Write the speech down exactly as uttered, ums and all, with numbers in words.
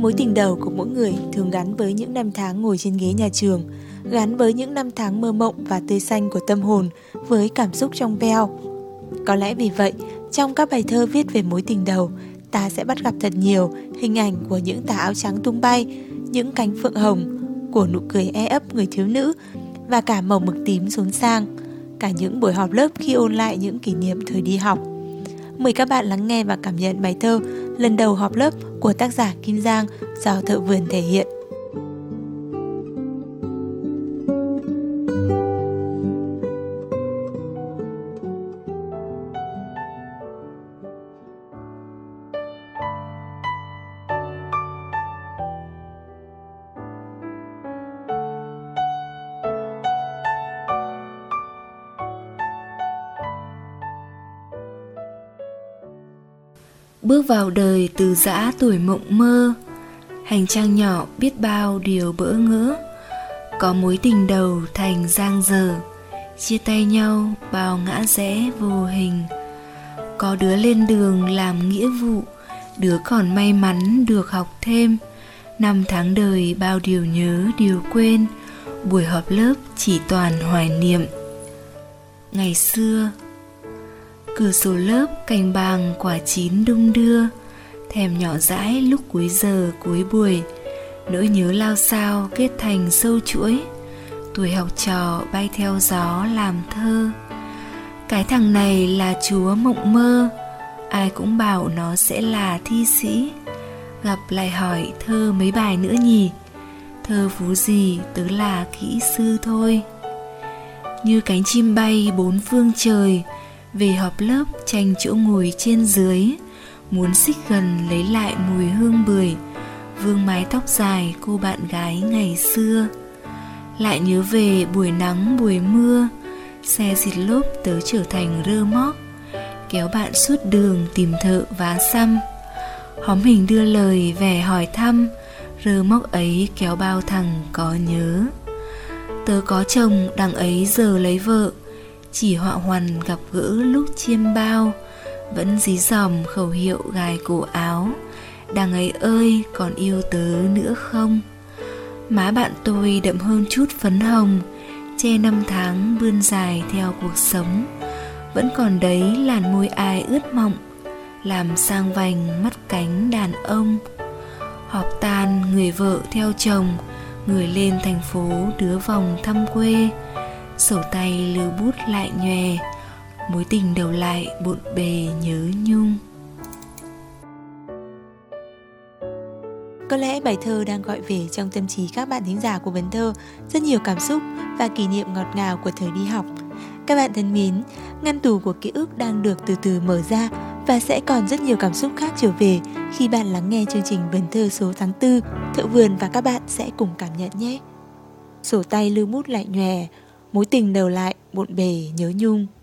Mối tình đầu của mỗi người thường gắn với những năm tháng ngồi trên ghế nhà trường, gắn với những năm tháng mơ mộng và tươi xanh của tâm hồn, với cảm xúc trong veo. Có lẽ vì vậy, trong các bài thơ viết về mối tình đầu, ta sẽ bắt gặp thật nhiều hình ảnh của những tà áo trắng tung bay, những cánh phượng hồng, của nụ cười e ấp người thiếu nữ và cả màu mực tím xốn sang, cả những buổi họp lớp khi ôn lại những kỷ niệm thời đi học. Mời các bạn lắng nghe và cảm nhận bài thơ Lần đầu họp lớp của tác giả Kim Giang do Thợ Vườn thể hiện. Bước vào đời từ giã tuổi mộng mơ, hành trang nhỏ biết bao điều bỡ ngỡ. Có mối tình đầu thành giang dở, chia tay nhau bao ngã rẽ vô hình. Có đứa lên đường làm nghĩa vụ, đứa còn may mắn được học thêm. Năm tháng đời bao điều nhớ điều quên, buổi họp lớp chỉ toàn hoài niệm. Ngày xưa, cửa sổ lớp cành bàng quả chín đung đưa, thèm nhỏ dãi lúc cuối giờ cuối buổi. Nỗi nhớ lao sao kết thành sâu chuỗi, tuổi học trò bay theo gió làm thơ. Cái thằng này là chúa mộng mơ, ai cũng bảo nó sẽ là thi sĩ. Gặp lại hỏi thơ mấy bài nữa nhỉ? Thơ phú gì tớ là kỹ sư thôi. Như cánh chim bay bốn phương trời, về họp lớp tranh chỗ ngồi trên dưới. Muốn xích gần lấy lại mùi hương bưởi, vương mái tóc dài cô bạn gái ngày xưa. Lại nhớ về buổi nắng buổi mưa, xe xịt lốp tớ trở thành rơ móc, kéo bạn suốt đường tìm thợ vá xăm. Hóm hình đưa lời vẻ hỏi thăm, rơ móc ấy kéo bao thằng có nhớ. Tớ có chồng đằng ấy giờ lấy vợ, chỉ họa hoằn gặp gỡ lúc chiêm bao. Vẫn dí dòm khẩu hiệu gài cổ áo, đằng ấy ơi còn yêu tớ nữa không? Má bạn tôi đậm hơn chút phấn hồng, che năm tháng bươn dài theo cuộc sống. Vẫn còn đấy làn môi ai ướt mọng, làm sang vành mắt cánh đàn ông. Họp tan người vợ theo chồng, người lên thành phố đứa vòng thăm quê. Sổ tay lưu bút lại nhòe, mối tình đầu lại bộn bề nhớ nhung. Có lẽ bài thơ đang gọi về trong tâm trí các bạn thính giả của Vần Thơ rất nhiều cảm xúc và kỷ niệm ngọt ngào của thời đi học. Các bạn thân mến, ngăn tủ của ký ức đang được từ từ mở ra và sẽ còn rất nhiều cảm xúc khác trở về khi bạn lắng nghe chương trình Vần Thơ số tháng tư. Thợ Vườn và các bạn sẽ cùng cảm nhận nhé. Sổ tay lưu bút lại nhòe, mối tình đầu lại bộn bề nhớ nhung.